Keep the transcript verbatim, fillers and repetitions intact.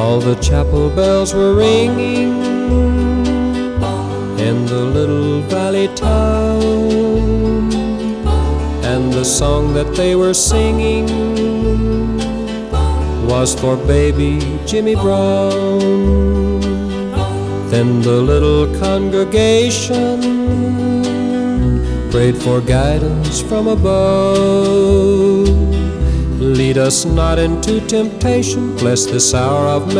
All the chapel bells were ringing in the little valley town, and the song that they were singing was for baby Jimmy Brown. Then the little congregation prayed for guidance from above. Lead us not into temptation, bless this hour of